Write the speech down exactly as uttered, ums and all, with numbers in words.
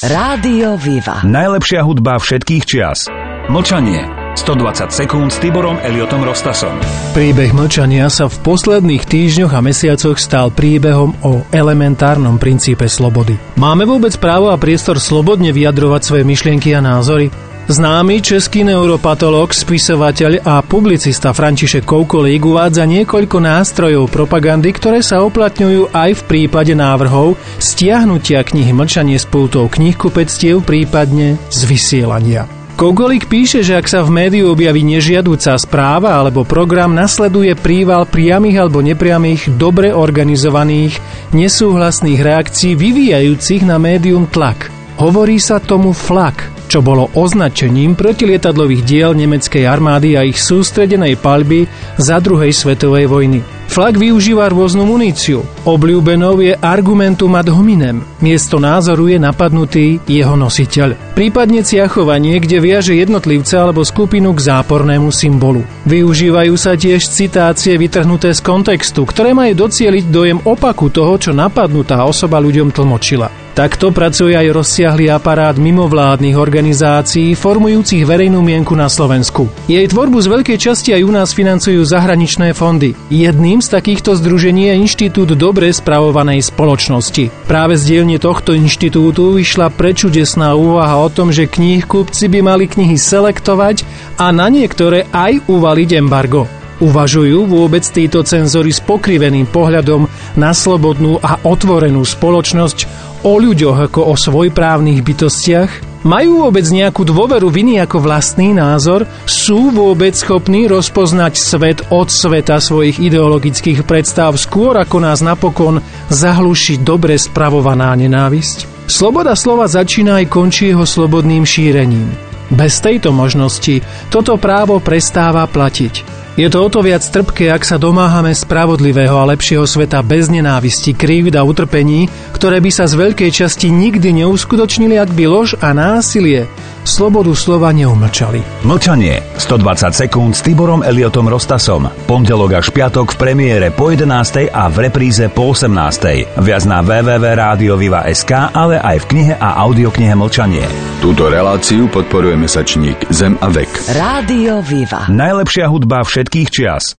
Rádio Viva. Najlepšia hudba všetkých čias. Mlčanie. stodvadsať sekúnd s Tiborom Eliotom Rostasom. Príbeh mlčania sa v posledných týždňoch a mesiacoch stal príbehom o elementárnom princípe slobody. Máme vôbec právo a priestor slobodne vyjadrovať svoje myšlienky a názory? Známy český neuropatológ, spisovateľ a publicista František Koukolík uvádza niekoľko nástrojov propagandy, ktoré sa uplatňujú aj v prípade návrhov stiahnutia knihy Mlčanie z pultov knihkupectiev, prípadne z vysielania. Koukolík píše, že ak sa v médiu objaví nežiaduca správa alebo program, nasleduje príval priamych alebo nepriamých, dobre organizovaných, nesúhlasných reakcií vyvíjajúcich na médium tlak. Hovorí sa tomu flak, čo bolo označením protilietadlových diel nemeckej armády a ich sústredenej paľby za druhej svetovej vojny. Flak využíva rôznu muníciu. Obľúbenou je argumentum ad hominem. Miesto názoru je napadnutý jeho nositeľ. Prípadne ciachovanie, kde viaže jednotlivca alebo skupinu k zápornému symbolu. Využívajú sa tiež citácie vytrhnuté z kontextu, ktoré majú docieliť dojem opaku toho, čo napadnutá osoba ľuďom tlmočila. Takto pracuje aj rozsiahlý aparát mimovládnych organizácií formujúcich verejnú mienku na Slovensku. Jej tvorbu z veľkej časti aj u nás financujú zahraničné fondy. Jedným z takýchto združení je Inštitút dobre spravovanej spoločnosti. Práve z dielne tohto inštitútu vyšla prečudesná úvaha o tom, že knihkupci by mali knihy selektovať a na niektoré aj uvaliť embargo. Uvažujú vôbec títo cenzori s pokriveným pohľadom na slobodnú a otvorenú spoločnosť o ľuďoch ako o svojprávnych bytostiach? Majú vôbec nejakú dôveru v iný ako vlastný názor? Sú vôbec schopní rozpoznať svet od sveta svojich ideologických predstav skôr ako nás napokon zahluší dobre spravovaná nenávisť? Sloboda slova začína aj končí jeho slobodným šírením. Bez tejto možnosti toto právo prestáva platiť. Je to o to viac trpké, ak sa domáhame spravodlivého a lepšieho sveta bez nenávisti, krivd a utrpení, ktoré by sa z veľkej časti nikdy neuskutočnili, ak by lož a násilie slobodu slova neumlčali. Mlčanie. stodvadsať sekúnd s Tiborom Eliotom Rostasom. Pondelok až piatok v premiére po jedenástej a v repríze po osemnástej. Viac na w w w bodka rádio viva bodka es ká, ale aj v knihe a audioknihe Mlčanie. Túto reláciu podporuje mesačník Zem a vek. Rádio Viva. Najlepšia hudba všetkých čias.